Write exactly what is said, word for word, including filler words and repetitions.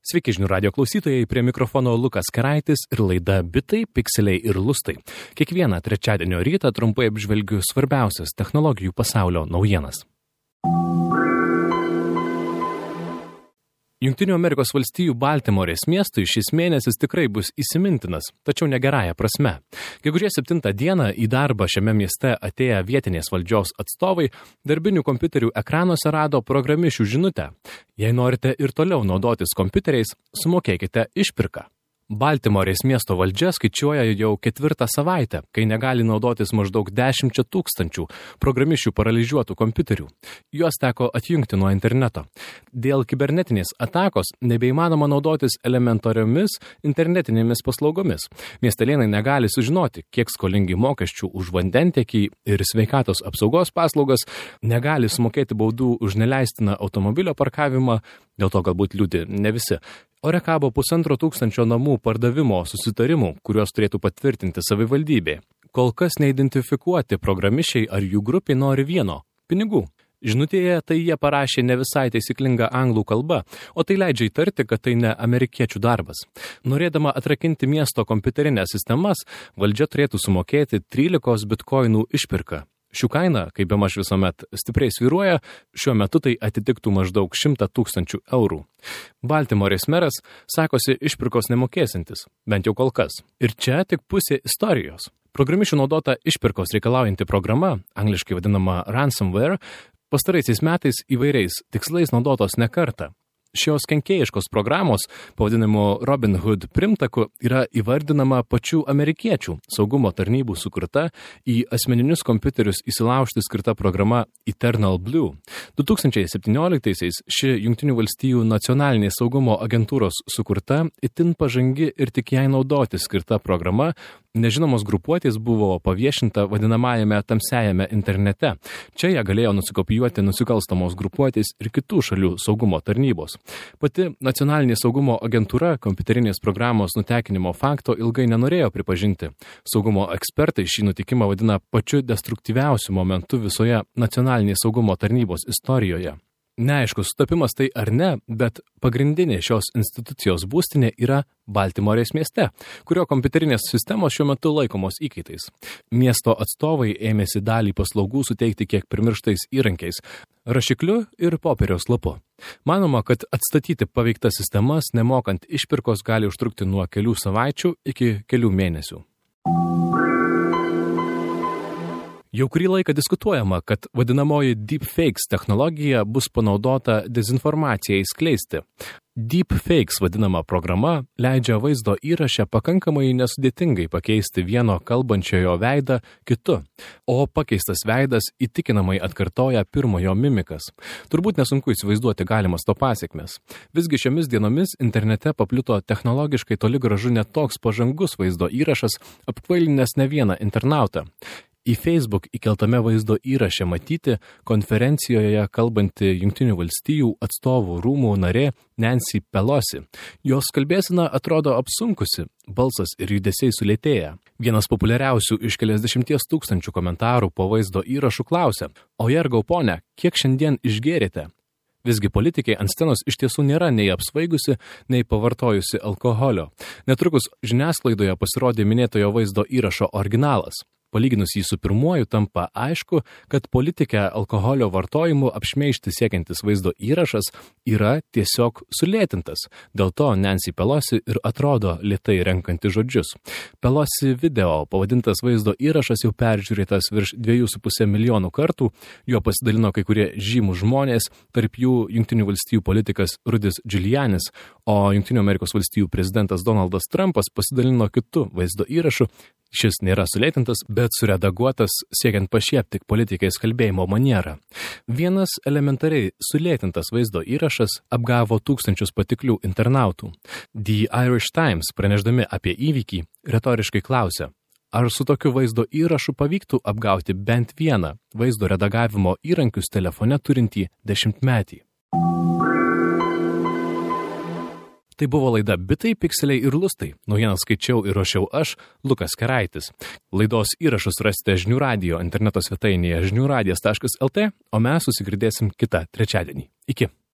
Sveiki žinių radio klausytojai, prie mikrofono Lukas Keraitis ir laida Bitai, Pikseliai ir Lustai. Kiekvieną trečiadienio rytą trumpai apžvelgiu svarbiausias technologijų pasaulio naujienas. Jungtinių Amerikos valstijų Baltimorės miestui šis mėnesis tikrai bus įsimintinas, tačiau ne gerąja prasme. Gegužės septintą dieną į darbą šiame mieste atėję vietinės valdžios atstovai darbinių kompiuterių ekranuose rado programišių žinutę. Jei norite ir toliau naudotis kompiuteriais, sumokėkite išpirką. Baltimorės miesto valdžia skaičiuoja jau ketvirtą savaitę, kai negali naudotis maždaug dešimčia tūkstančių programišių paralyžiuotų kompiuterių. Juos teko atjungti nuo interneto. Dėl kibernetinės atakos nebeįmanoma naudotis elementariomis internetinėmis paslaugomis. Miestelėnai negali sužinoti, kiek skolingi mokesčių už vandentiekį ir sveikatos apsaugos paslaugas, negali sumokėti baudų už neleistiną automobilio parkavimą, dėl to galbūt liūdi ne visi. Ore kabo pusantro tūkstančio namų pardavimo susitarimų, kuriuos turėtų patvirtinti savivaldybė. Kol kas neidentifikuoti programišiai ar jų grupė nori vieno – pinigų. Žinutėje tai jie parašė ne visai taisyklinga anglų kalba, o tai leidžia įtarti, kad tai ne amerikiečių darbas. Norėdama atrakinti miesto kompiuterinės sistemas, valdžia turėtų sumokėti trylikos bitkoinų išpirką. Šių kaina, kaip bemaž visuomet stipriai svyruoja, šiuo metu tai atitiktų maždaug šimtą tūkstančių eurų. Baltimorės meras sakosi išpirkos nemokėsintis, bent jau kol kas. Ir čia tik pusė istorijos. Programišių naudota išpirkos reikalaujanti programa, angliškai vadinama ransomware, pastaraisiais metais įvairiais tikslais naudotos ne kartą. Šios kenkėjiškos programos, pavadinimu Robin Hood primtaku, yra įvardinama pačių amerikiečių saugumo tarnybų sukurta į asmeninius kompiuterius įsilaužti skirta programa Eternal Blue. du tūkstančiai septynioliktaisiais ši Jungtinių valstijų nacionalinės saugumo agentūros sukurta itin pažangi ir tik jai naudoti skirta programa nežinomos grupuotės buvo paviešinta vadinamajame tamsiajame internete. Čia ją galėjo nusikopijuoti nusikalstamos grupuotės ir kitų šalių saugumo tarnybos. Pati nacionalinė saugumo agentūra kompiuterinės programos nutekinimo fakto ilgai nenorėjo pripažinti. Saugumo ekspertai šį nutikimą vadina pačiu destruktyviausiu momentu visoje nacionalinės saugumo tarnybos istorijoje. Neaiškus sutapimas tai ar ne, bet pagrindinė šios institucijos būstinė yra Baltimorės mieste, kurio kompiuterinės sistemos šiuo metu laikomos įkaitais. Miesto atstovai ėmėsi dalį paslaugų suteikti kiek primirštais įrankiais – rašikliu ir popieriaus lapu. Manoma, kad atstatyti paveiktas sistemas, nemokant išpirkos, gali užtrukti nuo kelių savaičių iki kelių mėnesių. Jau kurį laiką diskutuojama, kad vadinamoji deepfakes technologija bus panaudota dezinformacijai skleisti. Deepfakes vadinama programa leidžia vaizdo įraše pakankamai nesudėtingai pakeisti vieno kalbančiojo veidą kitu, o pakeistas veidas įtikinamai atkartoja pirmojo mimikas. Turbūt nesunku įsivaizduoti galimas to pasekmes. Visgi šiomis dienomis internete paplito technologiškai toli gražu net toks pažangus vaizdo įrašas, apkvailinęs ne vieną internautą. Į Facebook įkeltame vaizdo įraše matyti konferencijoje kalbanti Jungtinių valstijų atstovų rūmų narė Nancy Pelosi. Jos kalbėsena atrodo apsunkusi, balsas ir judesiai sulėtėja. Vienas populiariausių iš keliasdešimties tūkstančių komentarų po vaizdo įrašu klausia: "O jergau ponia, kiek šiandien išgėrėte?" Visgi politikė ant scenos iš tiesų nėra nei apsvaigusi, nei pavartojusi alkoholio. Netrukus žiniasklaidoje pasirodė minėtojo vaizdo įrašo originalas. Palyginus jį su pirmuoju tampa aišku, kad politikę alkoholio vartojimu apšmeižti siekiantis vaizdo įrašas yra tiesiog sulėtintas. Dėl to Nancy Pelosi ir atrodo lėtai renkanti žodžius. Pelosi video pavadintas vaizdo įrašas jau peržiūrėtas virš dviejų su puse milijonų kartų, juo pasidalino kai kurie žymūs žmonės, tarp jų Jungtinių valstijų politikas Rudis Giulianis, o Jungtinių Amerikos valstijų prezidentas Donaldas Trumpas pasidalino kitu vaizdo įrašu. Šis nėra sulėtintas, bet suredaguotas siekiant pašiepti politikės kalbėjimo manierą. Vienas elementariai sulėtintas vaizdo įrašas apgavo tūkstančius patiklių internautų. The Irish Times, pranešdami apie įvykį, retoriškai klausia: ar su tokiu vaizdo įrašu pavyktų apgauti bent vieną vaizdo redagavimo įrankius telefone turintį dešimtmetį? Tai buvo laida Bitai, Pikseliai ir Lustai. Naujienas skaičiau ir ruošiau aš, Lukas Keraitis. Laidos įrašus rasite žinių radio interneto svetainėje žinių radijas taškas el tė, o mes susigirdėsim kitą trečiadienį. Iki.